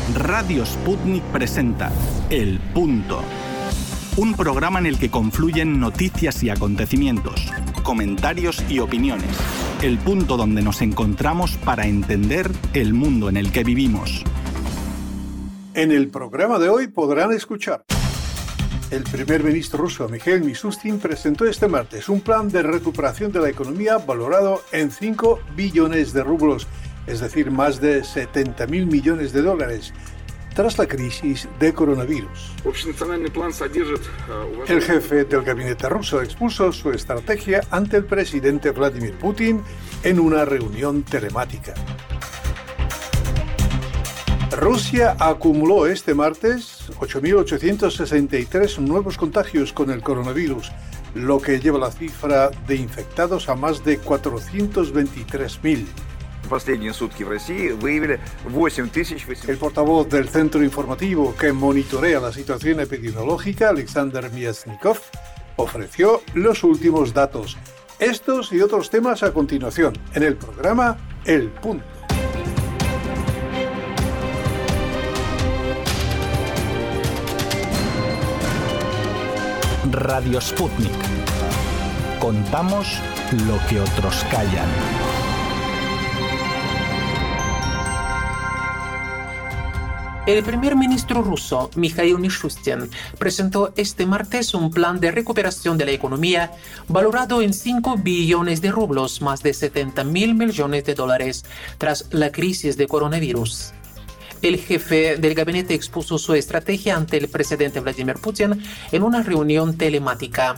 Radio Sputnik presenta El Punto, un programa en el que confluyen noticias y acontecimientos, comentarios y opiniones. El punto donde nos encontramos para entender el mundo en el que vivimos. En el programa de hoy podrán escuchar: el primer ministro ruso Mikhail Mishustin presentó este martes un plan de recuperación de la economía valorado en 5 billones de rublos, es decir, más de 70.000 millones de dólares, tras la crisis de coronavirus. El jefe del gabinete ruso expuso su estrategia ante el presidente Vladimir Putin en una reunión telemática. Rusia acumuló este martes 8.863 nuevos contagios con el coronavirus, lo que lleva la cifra de infectados a más de 423.000. El portavoz del centro informativo que monitorea la situación epidemiológica, Alexander Myasnikov, ofreció los últimos datos. Estos y otros temas a continuación en el programa El Punto. Radio Sputnik. Contamos lo que otros callan. El primer ministro ruso, Mikhail Mishustin, presentó este martes un plan de recuperación de la economía valorado en 5 billones de rublos, más de 70.000 millones de dólares, tras la crisis de coronavirus. El jefe del gabinete expuso su estrategia ante el presidente Vladimir Putin en una reunión telemática.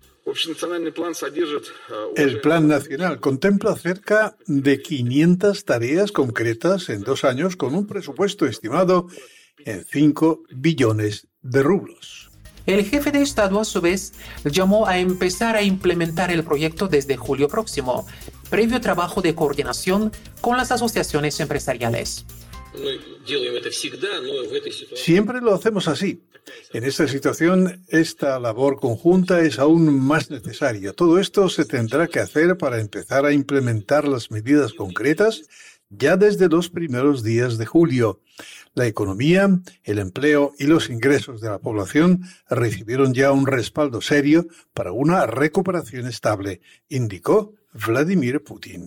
El Plan Nacional contempla cerca de 500 tareas concretas en 2 años con un presupuesto estimado en 5 billones de rublos. El jefe de Estado, a su vez, llamó a empezar a implementar el proyecto desde julio próximo, previo trabajo de coordinación con las asociaciones empresariales. Siempre lo hacemos así. En esta situación, esta labor conjunta es aún más necesaria. Todo esto se tendrá que hacer para empezar a implementar las medidas concretas ya desde los primeros días de julio. La economía, el empleo y los ingresos de la población recibieron ya un respaldo serio para una recuperación estable, indicó Vladimir Putin.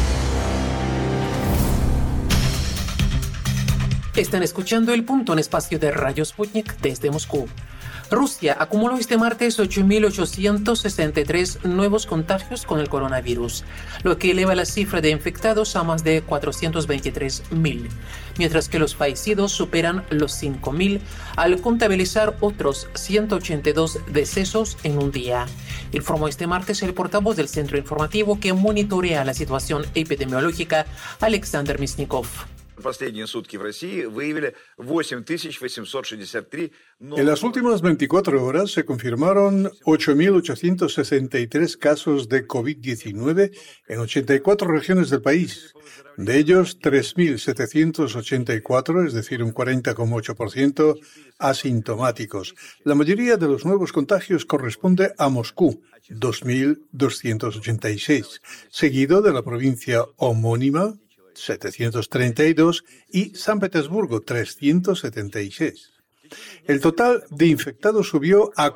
Están escuchando El Punto en espacio de Radio Sputnik desde Moscú. Rusia acumuló este martes 8.863 nuevos contagios con el coronavirus, lo que eleva la cifra de infectados a más de 423.000, mientras que los fallecidos superan los 5.000 al contabilizar otros 182 decesos en un día. Informó este martes el portavoz del centro informativo que monitorea la situación epidemiológica, Alexander Myasnikov. En las últimas 24 horas se confirmaron 8.863 casos de COVID-19 en 84 regiones del país. De ellos, 3.784, es decir, un 40,8%, asintomáticos. La mayoría de los nuevos contagios corresponde a Moscú, 2.286, seguido de la provincia homónima, 732, y San Petersburgo, 376. El total de infectados subió a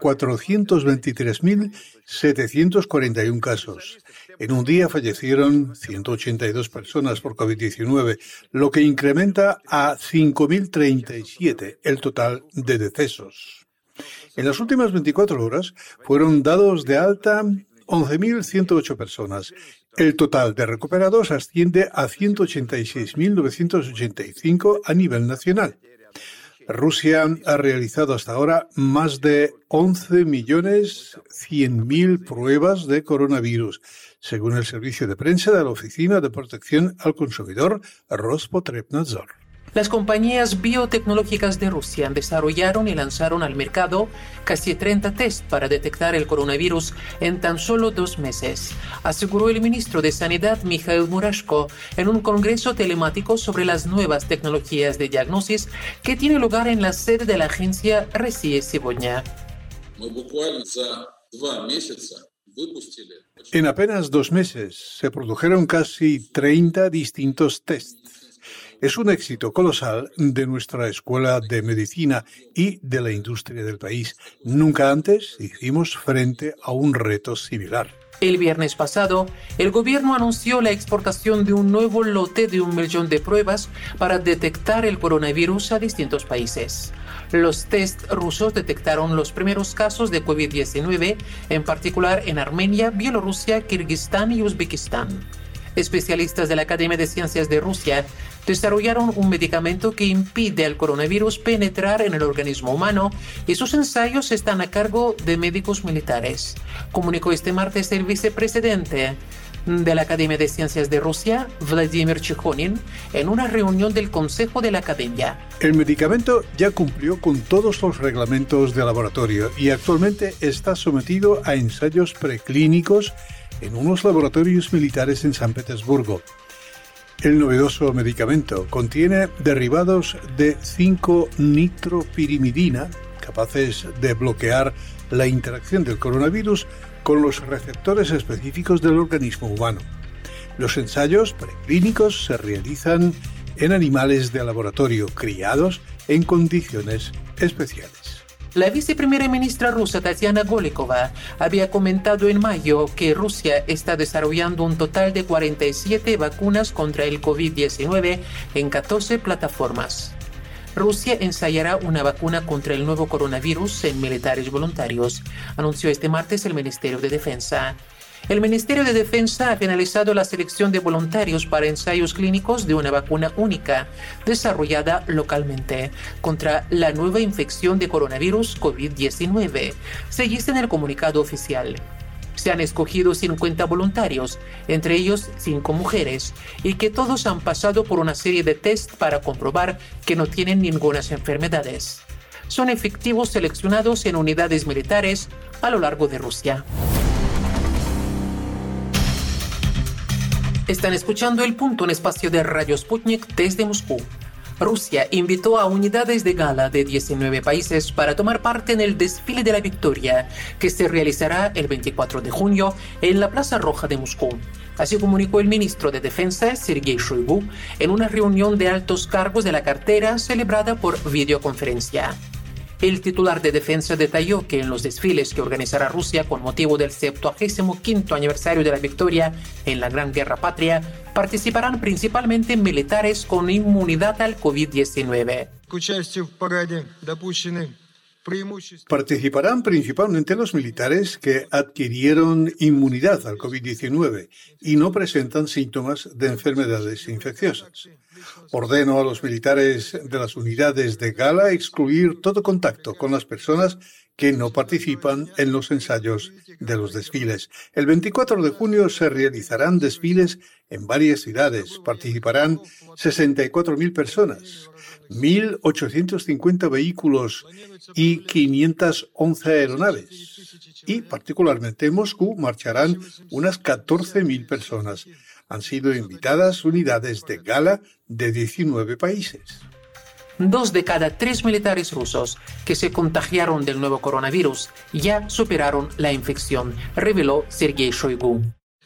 423.741 casos. En un día fallecieron 182 personas por COVID-19, lo que incrementa a 5.037 el total de decesos. En las últimas 24 horas fueron dados de alta 11.108 personas. El total de recuperados asciende a 186.985 a nivel nacional. Rusia ha realizado hasta ahora más de 11.100.000 pruebas de coronavirus, según el servicio de prensa de la Oficina de Protección al Consumidor Rospotrebnadzor. Las compañías biotecnológicas de Rusia desarrollaron y lanzaron al mercado casi 30 test para detectar el coronavirus en tan solo 2 meses, aseguró el ministro de Sanidad Mikhail Murashko en un congreso telemático sobre las nuevas tecnologías de diagnosis que tiene lugar en la sede de la agencia RIAA сегодня. En apenas 2 meses se produjeron casi 30 distintos tests. Es un éxito colosal de nuestra escuela de medicina y de la industria del país. Nunca antes hicimos frente a un reto similar. El viernes pasado, el gobierno anunció la exportación de un nuevo lote de 1 millón de pruebas para detectar el coronavirus a distintos países. Los test rusos detectaron los primeros casos de COVID-19, en particular en Armenia, Bielorrusia, Kirguistán y Uzbekistán. Especialistas de la Academia de Ciencias de Rusia desarrollaron un medicamento que impide al coronavirus penetrar en el organismo humano y sus ensayos están a cargo de médicos militares, comunicó este martes el vicepresidente de la Academia de Ciencias de Rusia, Vladimir Chikhonin, en una reunión del Consejo de la Academia. El medicamento ya cumplió con todos los reglamentos de laboratorio y actualmente está sometido a ensayos preclínicos en unos laboratorios militares en San Petersburgo. El novedoso medicamento contiene derivados de 5-nitropirimidina, capaces de bloquear la interacción del coronavirus con los receptores específicos del organismo humano. Los ensayos preclínicos se realizan en animales de laboratorio criados en condiciones especiales. La viceprimera ministra rusa Tatiana Golikova había comentado en mayo que Rusia está desarrollando un total de 47 vacunas contra el COVID-19 en 14 plataformas. Rusia ensayará una vacuna contra el nuevo coronavirus en militares voluntarios, anunció este martes el Ministerio de Defensa. El Ministerio de Defensa ha finalizado la selección de voluntarios para ensayos clínicos de una vacuna única, desarrollada localmente, contra la nueva infección de coronavirus COVID-19, se dice en el comunicado oficial. Se han escogido 50 voluntarios, entre ellos 5 mujeres, y que todos han pasado por una serie de test para comprobar que no tienen ninguna enfermedades. Son efectivos seleccionados en unidades militares a lo largo de Rusia. Están escuchando El Punto, en espacio de Radio Sputnik desde Moscú. Rusia invitó a unidades de gala de 19 países para tomar parte en el Desfile de la Victoria, que se realizará el 24 de junio en la Plaza Roja de Moscú. Así comunicó el ministro de Defensa, Sergei Shoigu, en una reunión de altos cargos de la cartera celebrada por videoconferencia. El titular de Defensa detalló que en los desfiles que organizará Rusia con motivo del 75º aniversario de la victoria en la Gran Guerra Patria, participarán principalmente militares con inmunidad al COVID-19. Participarán principalmente los militares que adquirieron inmunidad al COVID-19 y no presentan síntomas de enfermedades infecciosas. Ordeno a los militares de las unidades de gala excluir todo contacto con las personas que no participan en los ensayos de los desfiles. El 24 de junio se realizarán desfiles en varias ciudades. Participarán 64.000 personas, 1.850 vehículos y 511 aeronaves. Y particularmente en Moscú marcharán unas 14.000 personas. Han sido invitadas unidades de gala de 19 países. 2 de cada 3 militares rusos que se contagiaron del nuevo coronavirus ya superaron la infección, reveló Sergei Shoigu.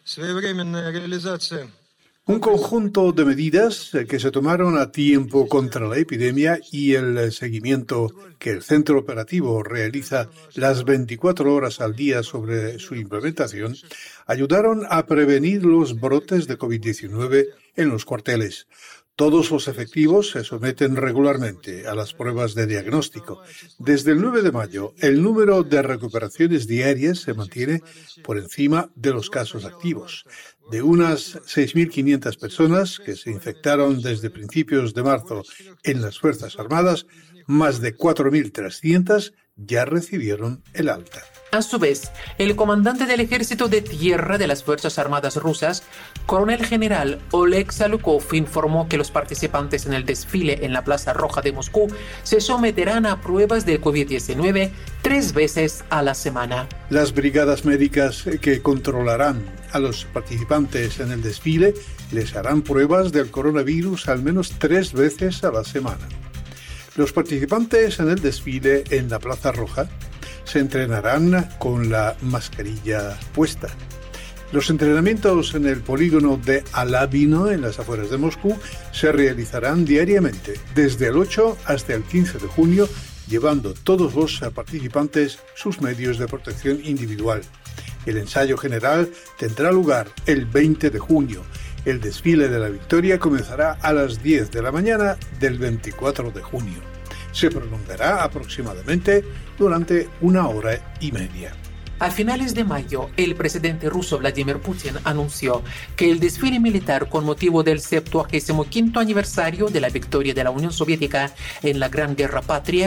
Un conjunto de medidas que se tomaron a tiempo contra la epidemia y el seguimiento que el centro operativo realiza las 24 horas al día sobre su implementación ayudaron a prevenir los brotes de COVID-19 en los cuarteles. Todos los efectivos se someten regularmente a las pruebas de diagnóstico. Desde el 9 de mayo, el número de recuperaciones diarias se mantiene por encima de los casos activos. De unas 6.500 personas que se infectaron desde principios de marzo en las Fuerzas Armadas, más de 4.300 ya recibieron el alta. A su vez, el comandante del Ejército de Tierra de las Fuerzas Armadas rusas, coronel general Oleg Salukov, informó que los participantes en el desfile en la Plaza Roja de Moscú se someterán a pruebas del COVID-19 3 veces a la semana. Las brigadas médicas que controlarán a los participantes en el desfile les harán pruebas del coronavirus al menos 3 veces a la semana. Los participantes en el desfile en la Plaza Roja se entrenarán con la mascarilla puesta. Los entrenamientos en el polígono de Alabino, en las afueras de Moscú, se realizarán diariamente, desde el 8 hasta el 15 de junio, llevando todos los participantes sus medios de protección individual. El ensayo general tendrá lugar el 20 de junio. El desfile de la victoria comenzará a las 10 de la mañana del 24 de junio. Se prolongará aproximadamente durante 1 hora y media. A finales de mayo, el presidente ruso Vladimir Putin anunció que el desfile militar con motivo del 75º aniversario de la victoria de la Unión Soviética en la Gran Guerra Patria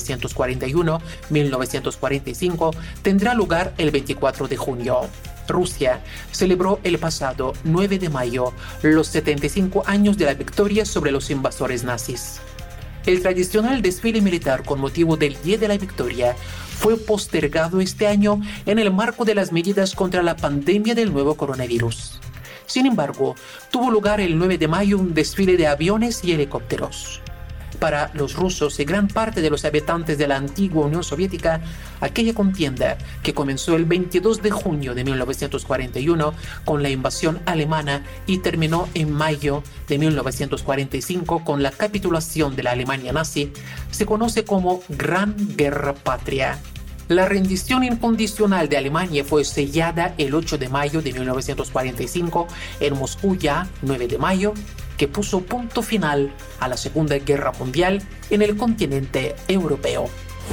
1941-1945 tendrá lugar el 24 de junio. Rusia celebró el pasado 9 de mayo los 75 años de la victoria sobre los invasores nazis. El tradicional desfile militar con motivo del Día de la Victoria fue postergado este año en el marco de las medidas contra la pandemia del nuevo coronavirus. Sin embargo, tuvo lugar el 9 de mayo un desfile de aviones y helicópteros. Para los rusos y gran parte de los habitantes de la antigua Unión Soviética, aquella contienda que comenzó el 22 de junio de 1941 con la invasión alemana y terminó en mayo de 1945 con la capitulación de la Alemania nazi, se conoce como Gran Guerra Patria. La rendición incondicional de Alemania fue sellada el 8 de mayo de 1945 en Moscú, ya 9 de mayo, que puso punto final a la Segunda Guerra Mundial en el continente europeo.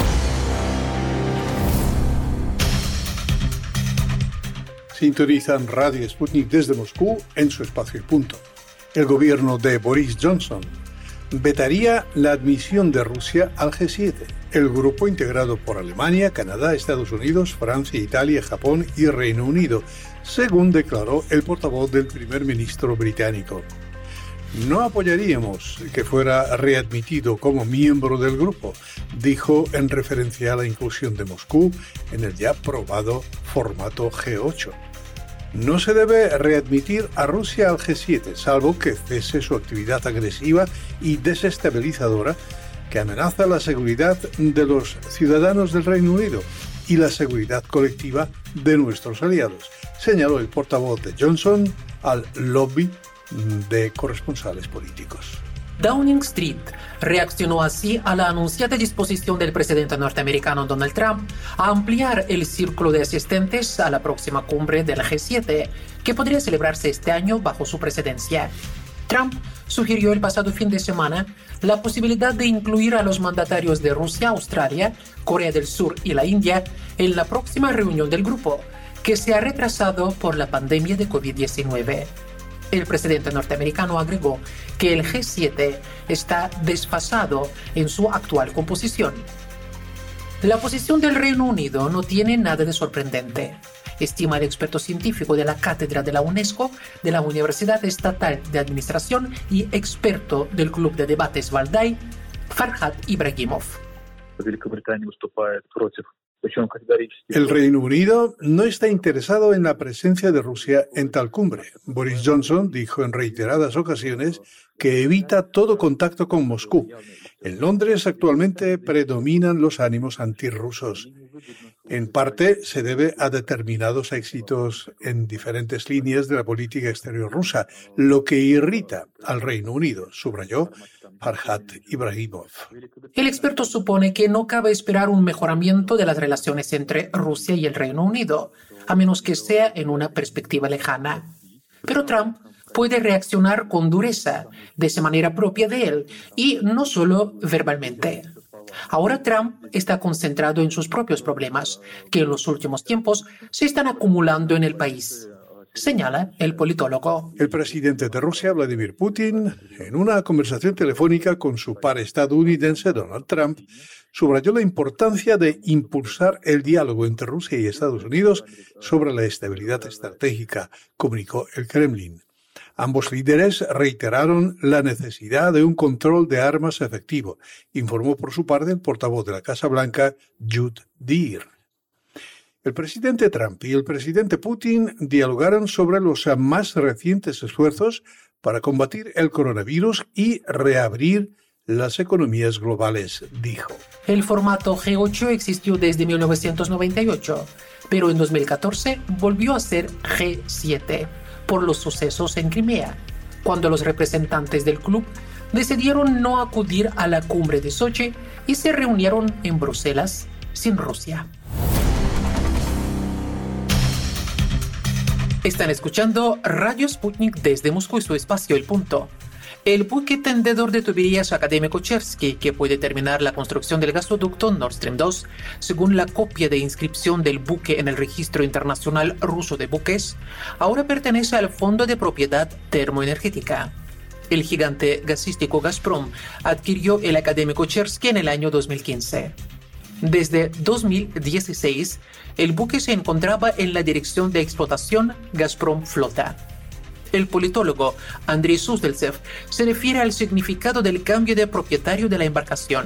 Sintonizan Radio Sputnik desde Moscú en su espacio y punto. El gobierno de Boris Johnson vetaría la admisión de Rusia al G7, el grupo integrado por Alemania, Canadá, Estados Unidos, Francia, Italia, Japón y Reino Unido, según declaró el portavoz del primer ministro británico. No apoyaríamos que fuera readmitido como miembro del grupo, dijo en referencia a la inclusión de Moscú en el ya probado formato G8. No se debe readmitir a Rusia al G7, salvo que cese su actividad agresiva y desestabilizadora que amenaza la seguridad de los ciudadanos del Reino Unido y la seguridad colectiva de nuestros aliados, señaló el portavoz de Johnson al lobby de corresponsales políticos. Downing Street reaccionó así a la anunciada disposición del presidente norteamericano Donald Trump a ampliar el círculo de asistentes a la próxima cumbre del G7, que podría celebrarse este año bajo su presidencia. Trump sugirió el pasado fin de semana la posibilidad de incluir a los mandatarios de Rusia, Australia, Corea del Sur y la India en la próxima reunión del grupo, que se ha retrasado por la pandemia de COVID-19. El presidente norteamericano agregó que el G7 está desfasado en su actual composición. La posición del Reino Unido no tiene nada de sorprendente, estima el experto científico de la cátedra de la UNESCO de la Universidad Estatal de Administración y experto del Club de Debates Valdai, Farhad Ibrahimov. El Reino Unido no está interesado en la presencia de Rusia en tal cumbre. Boris Johnson dijo en reiteradas ocasiones que evita todo contacto con Moscú. En Londres actualmente predominan los ánimos antirrusos. En parte se debe a determinados éxitos en diferentes líneas de la política exterior rusa, lo que irrita al Reino Unido, subrayó Farhad Ibrahimov. El experto supone que no cabe esperar un mejoramiento de las relaciones entre Rusia y el Reino Unido, a menos que sea en una perspectiva lejana. Pero Trump puede reaccionar con dureza, de esa manera propia de él, y no solo verbalmente. Ahora Trump está concentrado en sus propios problemas, que en los últimos tiempos se están acumulando en el país, señala el politólogo. El presidente de Rusia, Vladimir Putin, en una conversación telefónica con su par estadounidense, Donald Trump, subrayó la importancia de impulsar el diálogo entre Rusia y Estados Unidos sobre la estabilidad estratégica, comunicó el Kremlin. Ambos líderes reiteraron la necesidad de un control de armas efectivo, informó por su parte el portavoz de la Casa Blanca, Jude Deere. El presidente Trump y el presidente Putin dialogaron sobre los más recientes esfuerzos para combatir el coronavirus y reabrir las economías globales, dijo. El formato G8 existió desde 1998. pero en 2014 volvió a ser G7 por los sucesos en Crimea, cuando los representantes del club decidieron no acudir a la cumbre de Sochi y se reunieron en Bruselas sin Rusia. Están escuchando Radio Sputnik desde Moscú y su espacio El Punto. El buque tendedor de tuberías Akademik Cherski, que puede terminar la construcción del gasoducto Nord Stream 2, según la copia de inscripción del buque en el Registro Internacional Ruso de Buques, ahora pertenece al Fondo de Propiedad Termoenergética. El gigante gasístico Gazprom adquirió el Akademik Cherski en el año 2015. Desde 2016, el buque se encontraba en la Dirección de Explotación Gazprom Flota. El politólogo Andrei Susdeltsev se refiere al significado del cambio de propietario de la embarcación.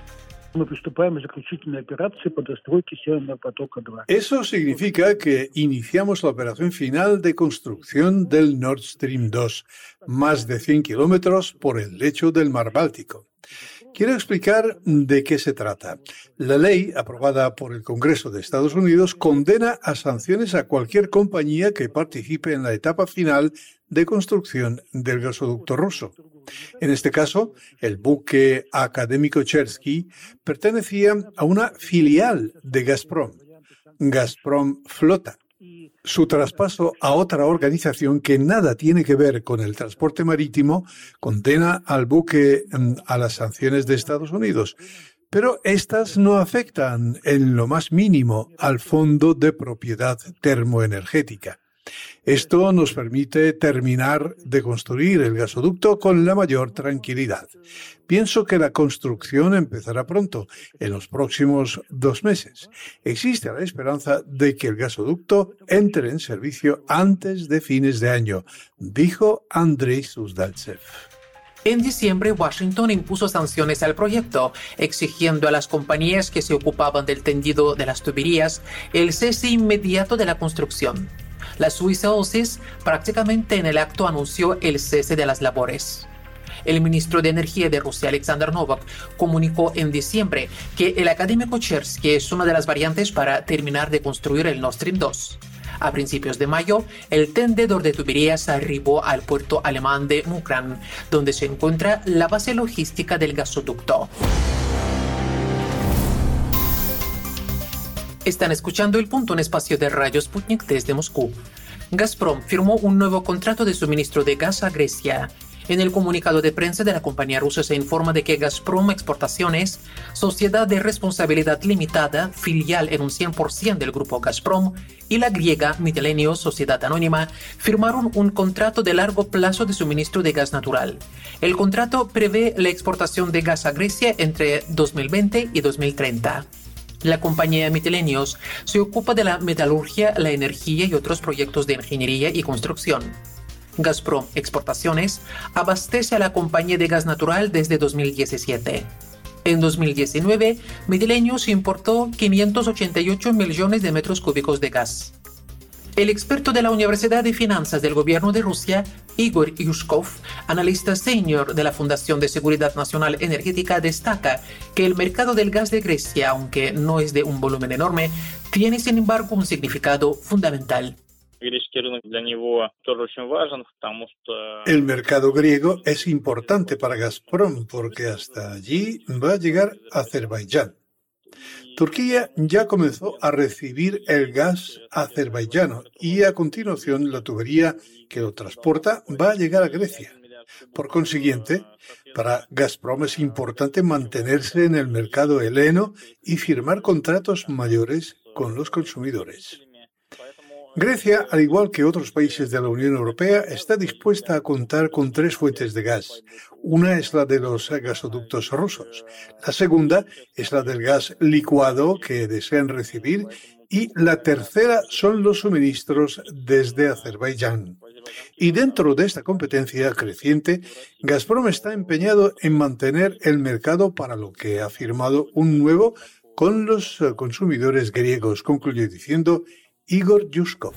Eso significa que iniciamos la operación final de construcción del Nord Stream 2, más de 100 kilómetros por el lecho del Mar Báltico. Quiero explicar de qué se trata. La ley, aprobada por el Congreso de Estados Unidos, condena a sanciones a cualquier compañía que participe en la etapa final de construcción del gasoducto ruso. En este caso, el buque Akademik Cherski pertenecía a una filial de Gazprom, Gazprom Flota. Su traspaso a otra organización que nada tiene que ver con el transporte marítimo condena al buque a las sanciones de Estados Unidos, pero estas no afectan en lo más mínimo al Fondo de Propiedad Termoenergética. Esto nos permite terminar de construir el gasoducto con la mayor tranquilidad. Pienso que la construcción empezará pronto, en los próximos 2 meses. Existe la esperanza de que el gasoducto entre en servicio antes de fines de año, dijo Andrei Susdeltsev. En diciembre, Washington impuso sanciones al proyecto, exigiendo a las compañías que se ocupaban del tendido de las tuberías el cese inmediato de la construcción. La Suiza OSIS prácticamente en el acto anunció el cese de las labores. El ministro de Energía de Rusia, Alexander Novak, comunicó en diciembre que el Akademik Cherski es una de las variantes para terminar de construir el Nord Stream 2. A principios de mayo, el tendedor de tuberías arribó al puerto alemán de Mukran, donde se encuentra la base logística del gasoducto. Están escuchando El Punto, un espacio de Radio Sputnik desde Moscú. Gazprom firmó un nuevo contrato de suministro de gas a Grecia. En el comunicado de prensa de la compañía rusa se informa de que Gazprom Exportaciones, sociedad de responsabilidad limitada, filial en un 100% del grupo Gazprom, y la griega Mytilineos, sociedad anónima, firmaron un contrato de largo plazo de suministro de gas natural. El contrato prevé la exportación de gas a Grecia entre 2020 y 2030. La compañía Mytilineos se ocupa de la metalurgia, la energía y otros proyectos de ingeniería y construcción. Gazprom Exportaciones abastece a la compañía de gas natural desde 2017. En 2019, Mytilineos importó 588 millones de metros cúbicos de gas. El experto de la Universidad de Finanzas del Gobierno de Rusia, Igor Yushkov, analista senior de la Fundación de Seguridad Nacional Energética, destaca que el mercado del gas de Grecia, aunque no es de un volumen enorme, tiene sin embargo un significado fundamental. El mercado griego es importante para Gazprom porque hasta allí va a llegar Azerbaiyán. Turquía ya comenzó a recibir el gas azerbaiyano y a continuación la tubería que lo transporta va a llegar a Grecia. Por consiguiente, para Gazprom es importante mantenerse en el mercado heleno y firmar contratos mayores con los consumidores. Grecia, al igual que otros países de la Unión Europea, está dispuesta a contar con 3 fuentes de gas. Una es la de los gasoductos rusos, la segunda es la del gas licuado que desean recibir y la tercera son los suministros desde Azerbaiyán. Y dentro de esta competencia creciente, Gazprom está empeñado en mantener el mercado para lo que ha firmado un nuevo con los consumidores griegos, concluye diciendo Igor Yushkov.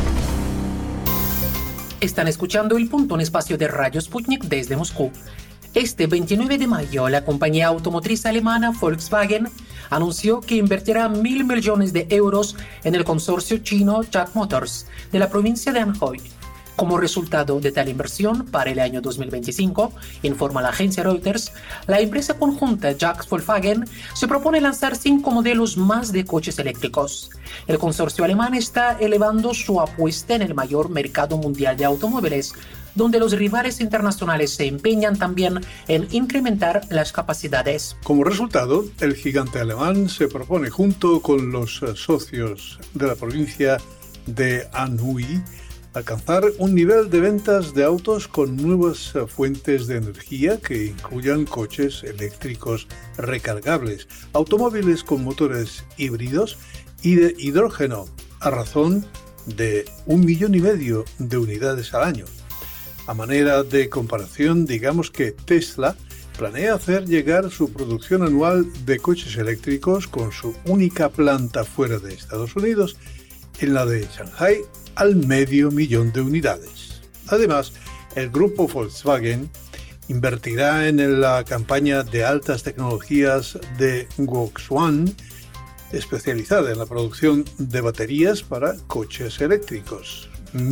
Están escuchando El Punto, un espacio de Radio Sputnik desde Moscú. Este 29 de mayo, la compañía automotriz alemana Volkswagen anunció que invertirá 1.000 millones de euros en el consorcio chino JAC Motors de la provincia de Anhui. Como resultado de tal inversión, para el año 2025, informa la agencia Reuters, la empresa conjunta JAC Volkswagen se propone lanzar 5 modelos más de coches eléctricos. El consorcio alemán está elevando su apuesta en el mayor mercado mundial de automóviles, donde los rivales internacionales se empeñan también en incrementar las capacidades. Como resultado, el gigante alemán se propone, junto con los socios de la provincia de Anhui, alcanzar un nivel de ventas de autos con nuevas fuentes de energía que incluyan coches eléctricos recargables, automóviles con motores híbridos y de hidrógeno, a razón de 1,5 millones de unidades al año. A manera de comparación, digamos que Tesla planea hacer llegar su producción anual de coches eléctricos con su única planta fuera de Estados Unidos, en la de Shanghai, al 500,000 de unidades. Además, el grupo Volkswagen invertirá en la campaña de altas tecnologías de Guoxuan, especializada en la producción de baterías para coches eléctricos.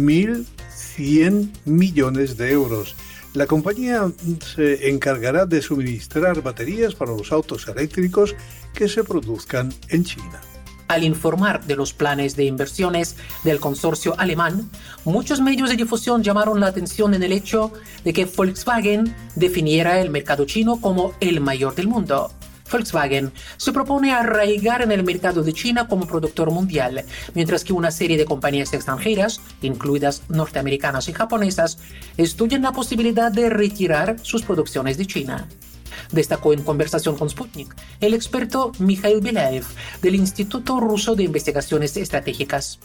1.100 millones de euros. La compañía se encargará de suministrar baterías para los autos eléctricos que se produzcan en China. Al informar de los planes de inversiones del consorcio alemán, muchos medios de difusión llamaron la atención en el hecho de que Volkswagen definiera el mercado chino como el mayor del mundo. Volkswagen se propone arraigar en el mercado de China como productor mundial, mientras que una serie de compañías extranjeras, incluidas norteamericanas y japonesas, estudian la posibilidad de retirar sus producciones de China. Destacó en conversación con Sputnik el experto Mikhail Belaev del Instituto Ruso de Investigaciones Estratégicas.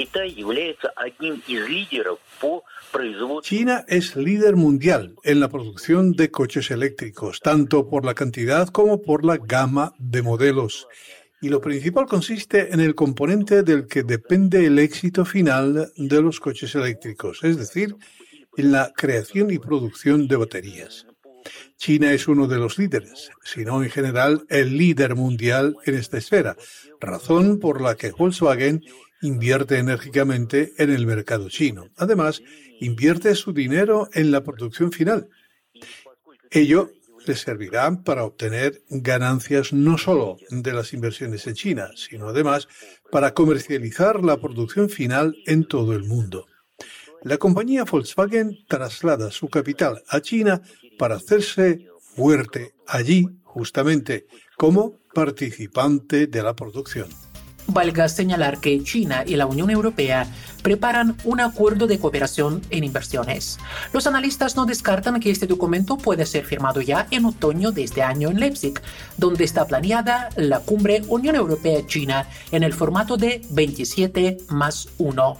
China es líder mundial en la producción de coches eléctricos, tanto por la cantidad como por la gama de modelos. Y lo principal consiste en el componente del que depende el éxito final de los coches eléctricos, es decir, en la creación y producción de baterías. China es uno de los líderes, si no en general el líder mundial en esta esfera, razón por la que Volkswagen invierte enérgicamente en el mercado chino. Además, invierte su dinero en la producción final. Ello le servirá para obtener ganancias no solo de las inversiones en China, sino además para comercializar la producción final en todo el mundo. La compañía Volkswagen traslada su capital a China para hacerse fuerte allí, justamente, como participante de la producción. Valga señalar que China y la Unión Europea preparan un acuerdo de cooperación en inversiones. Los analistas no descartan que este documento pueda ser firmado ya en otoño de este año en Leipzig, donde está planeada la cumbre Unión Europea-China en el formato de 27+1.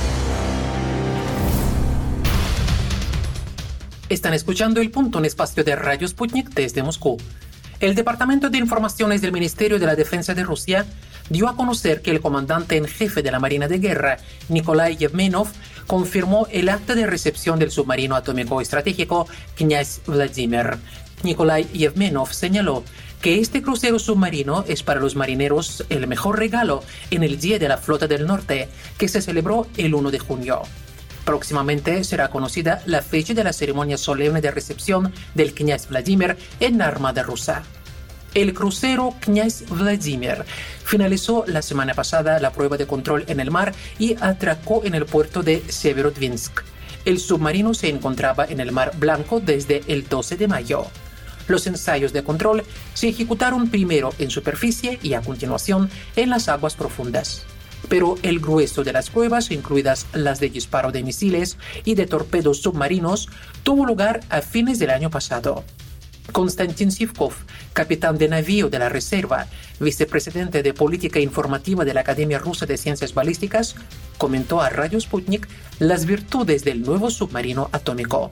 Están escuchando El Punto, un espacio de Radio Sputnik desde Moscú. El Departamento de Informaciones del Ministerio de la Defensa de Rusia dio a conocer que el comandante en jefe de la Marina de Guerra, Nikolai Yevmenov, confirmó el acta de recepción del submarino atómico estratégico Knyaz Vladimir. Nikolai Yevmenov señaló que este crucero submarino es para los marineros el mejor regalo en el Día de la Flota del Norte, que se celebró el 1 de junio. Próximamente será conocida la fecha de la ceremonia solemne de recepción del Knyaz Vladimir en la Armada rusa. El crucero Knyaz Vladimir finalizó la semana pasada la prueba de control en el mar y atracó en el puerto de Severodvinsk. El submarino se encontraba en el Mar Blanco desde el 12 de mayo. Los ensayos de control se ejecutaron primero en superficie y a continuación en las aguas profundas. Pero el grueso de las pruebas, incluidas las de disparo de misiles y de torpedos submarinos, tuvo lugar a fines del año pasado. Konstantin Sivkov, capitán de navío de la Reserva, vicepresidente de Política Informativa de la Academia Rusa de Ciencias Balísticas, comentó a Radio Sputnik las virtudes del nuevo submarino atómico.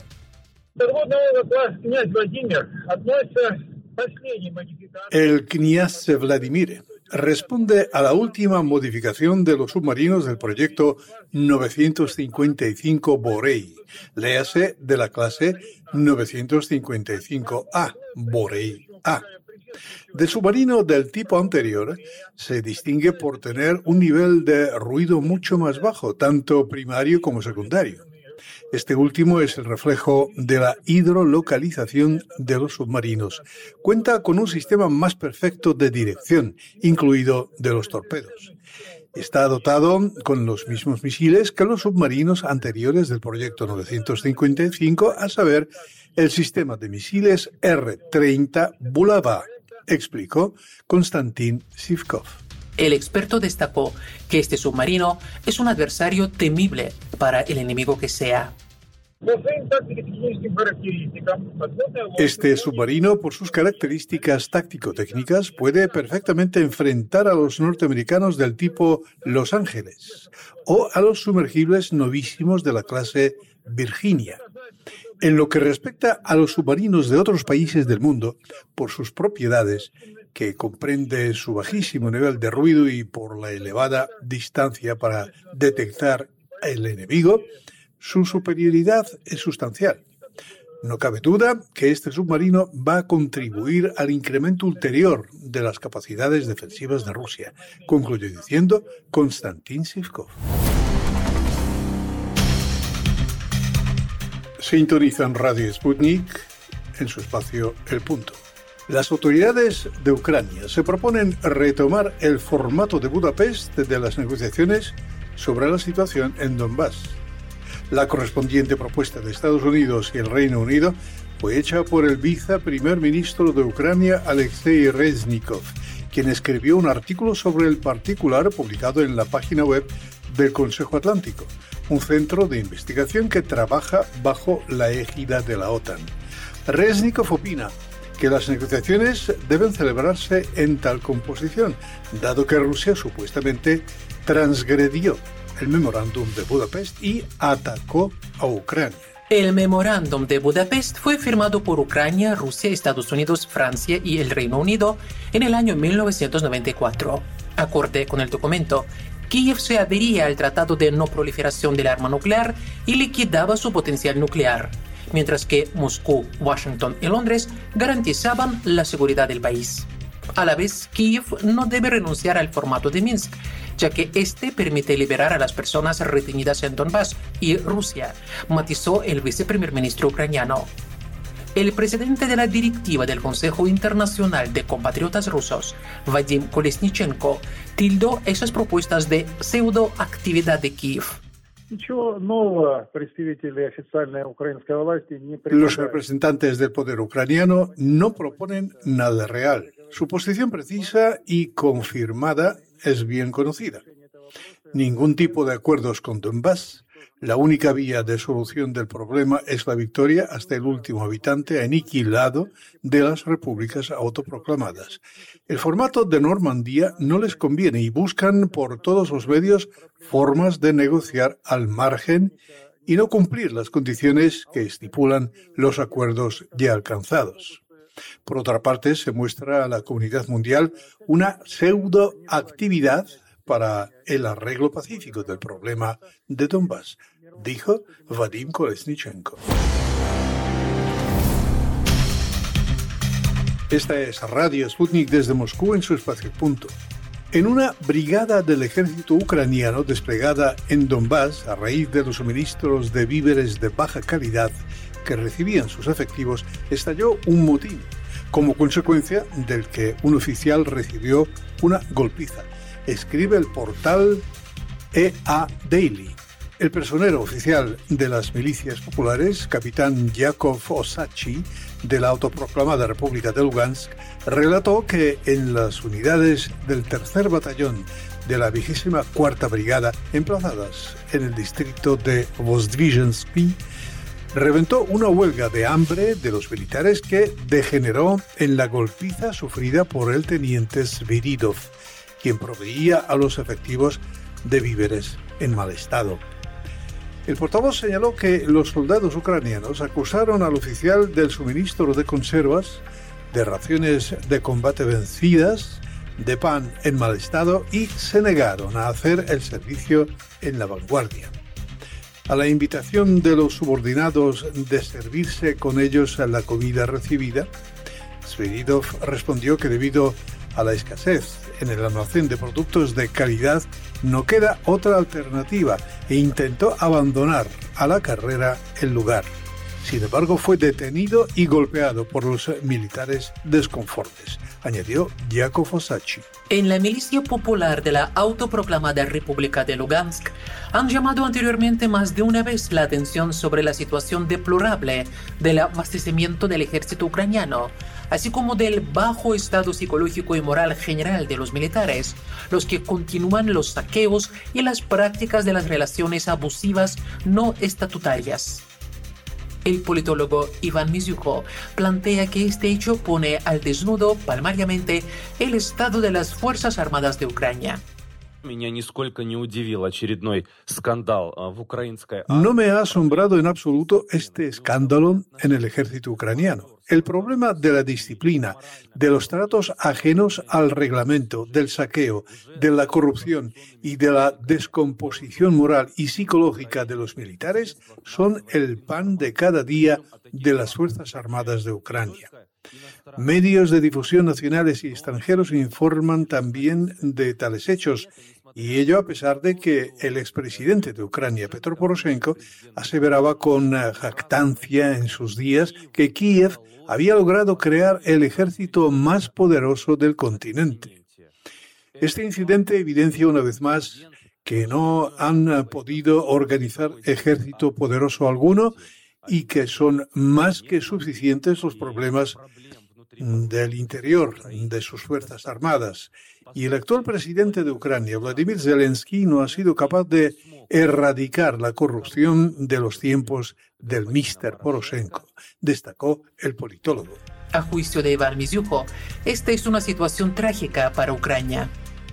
El Knyaz Vladimir responde a la última modificación de los submarinos del proyecto 955 Borei, léase de la clase 955A, Borei A. Del submarino del tipo anterior se distingue por tener un nivel de ruido mucho más bajo, tanto primario como secundario. Este último es el reflejo de la hidrolocalización de los submarinos. Cuenta con un sistema más perfecto de dirección, incluido de los torpedos. Está dotado con los mismos misiles que los submarinos anteriores del proyecto 955, a saber, el sistema de misiles R-30 Bulava, explicó Konstantin Sivkov. El experto destacó que este submarino es un adversario temible para el enemigo que sea. Este submarino, por sus características táctico-técnicas, puede perfectamente enfrentar a los norteamericanos del tipo Los Ángeles o a los sumergibles novísimos de la clase Virginia. En lo que respecta a los submarinos de otros países del mundo, por sus propiedades, que comprende su bajísimo nivel de ruido y por la elevada distancia para detectar el enemigo, su superioridad es sustancial. No cabe duda que este submarino va a contribuir al incremento ulterior de las capacidades defensivas de Rusia, concluyó diciendo Konstantin Sivkov. Sintonizan Radio Sputnik en su espacio El Punto. Las autoridades de Ucrania se proponen retomar el formato de Budapest de las negociaciones sobre la situación en Donbass. La correspondiente propuesta de Estados Unidos y el Reino Unido fue hecha por el viceprimer ministro de Ucrania, Alexei Reznikov, quien escribió un artículo sobre el particular publicado en la página web del Consejo Atlántico, un centro de investigación que trabaja bajo la égida de la OTAN. Reznikov opina que las negociaciones deben celebrarse en tal composición, dado que Rusia supuestamente transgredió el memorándum de Budapest y atacó a Ucrania. El memorándum de Budapest fue firmado por Ucrania, Rusia, Estados Unidos, Francia y el Reino Unido en el año 1994. Acorde con el documento, Kiev se adhería al Tratado de No Proliferación del Arma Nuclear y liquidaba su potencial nuclear, mientras que Moscú, Washington y Londres garantizaban la seguridad del país. A la vez, Kiev no debe renunciar al formato de Minsk, ya que este permite liberar a las personas retenidas en Donbass y Rusia, matizó el viceprimer ministro ucraniano. El presidente de la directiva del Consejo Internacional de Compatriotas Rusos, Vadim Kolesnichenko, tildó esas propuestas de pseudoactividad de Kiev. Los representantes del poder ucraniano no proponen nada real. Su posición precisa y confirmada es bien conocida. Ningún tipo de acuerdos con Donbass. La única vía de solución del problema es la victoria hasta el último habitante aniquilado de las repúblicas autoproclamadas. El formato de Normandía no les conviene y buscan por todos los medios formas de negociar al margen y no cumplir las condiciones que estipulan los acuerdos ya alcanzados. Por otra parte, se muestra a la comunidad mundial una pseudoactividad para el arreglo pacífico del problema de Donbass, dijo Vadim Kolesnichenko. Esta es Radio Sputnik desde Moscú en su espacio Punto. En una brigada del ejército ucraniano desplegada en Donbass a raíz de los suministros de víveres de baja calidad que recibían sus efectivos, estalló un motín, como consecuencia del que un oficial recibió una golpiza. Escribe el portal EA Daily. El personero oficial de las milicias populares, capitán Yakov Osachi, de la autoproclamada República de Lugansk, relató que en las unidades del 3er Batallón de la 24ª Brigada, emplazadas en el distrito de Vozdvizhensky, reventó una huelga de hambre de los militares que degeneró en la golpiza sufrida por el teniente Sviridov, quien proveía a los efectivos de víveres en mal estado. El portavoz señaló que los soldados ucranianos acusaron al oficial del suministro de conservas, de raciones de combate vencidas, de pan en mal estado y se negaron a hacer el servicio en la vanguardia. A la invitación de los subordinados de servirse con ellos a la comida recibida, Sviridov respondió que debido a la escasez en el almacén de productos de calidad no queda otra alternativa e intentó abandonar a la carrera el lugar. Sin embargo, fue detenido y golpeado por los militares desconformes, añadió Jakub Osacki. En la milicia popular de la autoproclamada República de Lugansk han llamado anteriormente más de una vez la atención sobre la situación deplorable del abastecimiento del ejército ucraniano, así como del bajo estado psicológico y moral general de los militares, los que continúan los saqueos y las prácticas de las relaciones abusivas no estatutarias. El politólogo Iván Mizyukho plantea que este hecho pone al desnudo palmariamente el estado de las Fuerzas Armadas de Ucrania. No me ha asombrado en absoluto este escándalo en el ejército ucraniano. El problema de la disciplina, de los tratos ajenos al reglamento, del saqueo, de la corrupción y de la descomposición moral y psicológica de los militares son el pan de cada día de las Fuerzas Armadas de Ucrania. Medios de difusión nacionales y extranjeros informan también de tales hechos, y ello a pesar de que el expresidente de Ucrania, Petro Poroshenko, aseveraba con jactancia en sus días que Kiev había logrado crear el ejército más poderoso del continente. Este incidente evidencia una vez más que no han podido organizar ejército poderoso alguno y que son más que suficientes los problemas del interior de sus fuerzas armadas. Y el actual presidente de Ucrania, Vladimir Zelensky, no ha sido capaz de erradicar la corrupción de los tiempos del Mr. Poroshenko, destacó el politólogo. A juicio de Iván Mizyukho, esta es una situación trágica para Ucrania.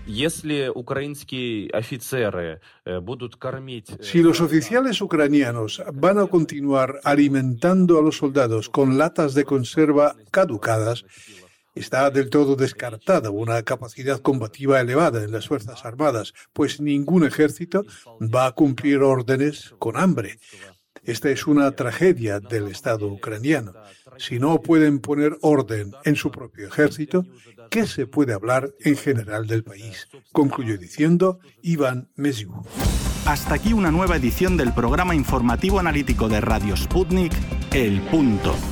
Si los oficiales ucranianos van a continuar alimentando a los soldados con latas de conserva caducadas, está del todo descartada una capacidad combativa elevada en las Fuerzas Armadas, pues ningún ejército va a cumplir órdenes con hambre. Esta es una tragedia del Estado ucraniano. Si no pueden poner orden en su propio ejército, ¿qué se puede hablar en general del país?, concluyó diciendo Iván Mizyukho. Hasta aquí una nueva edición del programa informativo analítico de Radio Sputnik, El Punto.